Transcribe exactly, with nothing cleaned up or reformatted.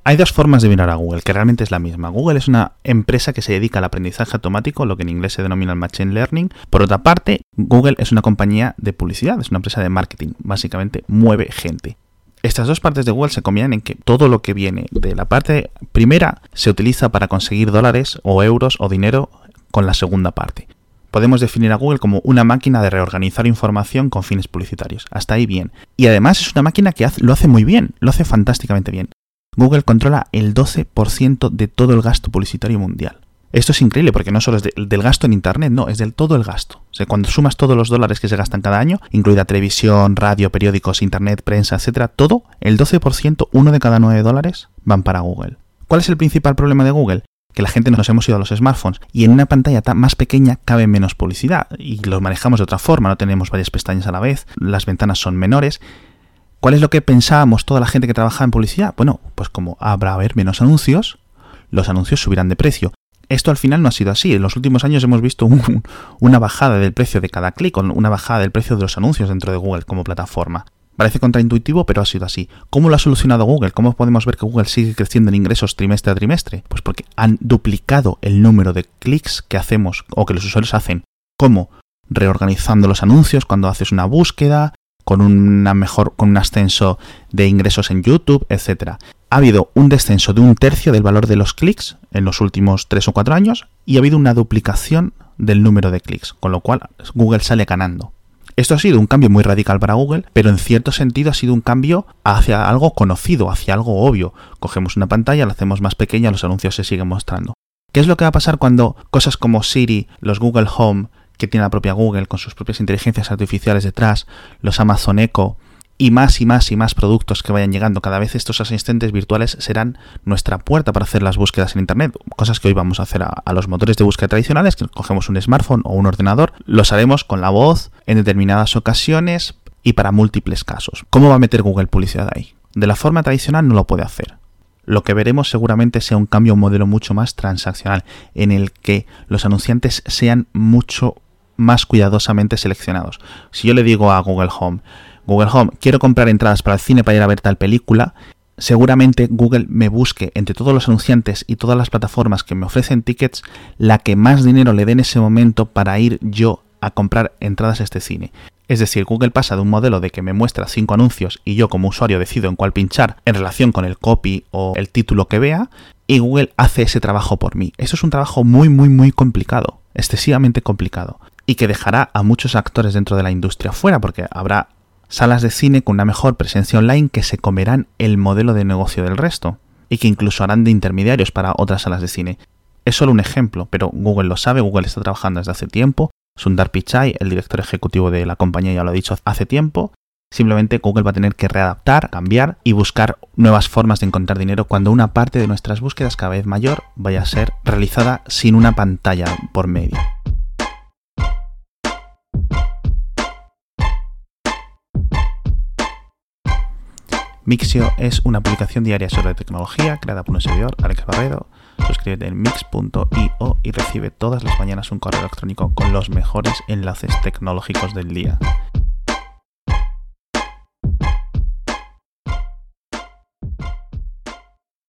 Hay dos formas de mirar a Google, que realmente es la misma. Google es una empresa que se dedica al aprendizaje automático, lo que en inglés se denomina el Machine Learning. Por otra parte, Google es una compañía de publicidad, es una empresa de marketing. Básicamente mueve gente. Estas dos partes de Google se combinan en que todo lo que viene de la parte primera se utiliza para conseguir dólares o euros o dinero con la segunda parte. Podemos definir a Google como una máquina de reorganizar información con fines publicitarios. Hasta ahí bien. Y además es una máquina que hace, lo hace muy bien, lo hace fantásticamente bien. Google controla el doce por ciento de todo el gasto publicitario mundial. Esto es increíble porque no solo es de, del gasto en Internet, no, es del todo el gasto. O sea, cuando sumas todos los dólares que se gastan cada año, incluida televisión, radio, periódicos, Internet, prensa, etcétera, todo, el doce por ciento, uno de cada nueve dólares, van para Google. ¿Cuál es el principal problema de Google? Que la gente nos hemos ido a los smartphones y en una pantalla tan más pequeña cabe menos publicidad y los manejamos de otra forma, no tenemos varias pestañas a la vez, las ventanas son menores. ¿Cuál es lo que pensábamos toda la gente que trabaja en publicidad? Bueno, pues como habrá haber menos anuncios, los anuncios subirán de precio. Esto al final no ha sido así. En los últimos años hemos visto un, una bajada del precio de cada clic, una bajada del precio de los anuncios dentro de Google como plataforma. Parece contraintuitivo, pero ha sido así. ¿Cómo lo ha solucionado Google? ¿Cómo podemos ver que Google sigue creciendo en ingresos trimestre a trimestre? Pues porque han duplicado el número de clics que hacemos o que los usuarios hacen. ¿Cómo? Reorganizando los anuncios cuando haces una búsqueda, con una mejor, con un ascenso de ingresos en YouTube, etcétera. Ha habido un descenso de un tercio del valor de los clics en los últimos tres o cuatro años y ha habido una duplicación del número de clics, con lo cual Google sale ganando. Esto ha sido un cambio muy radical para Google, pero en cierto sentido ha sido un cambio hacia algo conocido, hacia algo obvio. Cogemos una pantalla, la hacemos más pequeña, los anuncios se siguen mostrando. ¿Qué es lo que va a pasar cuando cosas como Siri, los Google Home, que tiene la propia Google con sus propias inteligencias artificiales detrás, los Amazon Echo y más y más y más productos que vayan llegando? Cada vez estos asistentes virtuales serán nuestra puerta para hacer las búsquedas en Internet, cosas que hoy vamos a hacer a, a los motores de búsqueda tradicionales, que cogemos un smartphone o un ordenador, los haremos con la voz en determinadas ocasiones y para múltiples casos. ¿Cómo va a meter Google publicidad ahí? De la forma tradicional no lo puede hacer. Lo que veremos seguramente sea un cambio a un modelo mucho más transaccional, en el que los anunciantes sean mucho más cuidadosamente seleccionados. Si yo le digo a Google Home, Google Home, quiero comprar entradas para el cine para ir a ver tal película, seguramente Google me busque entre todos los anunciantes y todas las plataformas que me ofrecen tickets la que más dinero le dé en ese momento para ir yo a comprar entradas a este cine. Es decir, Google pasa de un modelo de que me muestra cinco anuncios y yo como usuario decido en cuál pinchar en relación con el copy o el título que vea, y Google hace ese trabajo por mí. Eso es un trabajo muy, muy, muy complicado, excesivamente complicado, y que dejará a muchos actores dentro de la industria fuera, porque habrá salas de cine con una mejor presencia online que se comerán el modelo de negocio del resto, y que incluso harán de intermediarios para otras salas de cine. Es solo un ejemplo, pero Google lo sabe, Google está trabajando desde hace tiempo. Sundar Pichai, el director ejecutivo de la compañía, ya lo ha dicho hace tiempo. Simplemente Google va a tener que readaptar, cambiar y buscar nuevas formas de encontrar dinero cuando una parte de nuestras búsquedas cada vez mayor vaya a ser realizada sin una pantalla por medio. Mixio es una publicación diaria sobre tecnología creada por un servidor, Alex Barredo. Suscríbete en mix punto io y recibe todas las mañanas un correo electrónico con los mejores enlaces tecnológicos del día.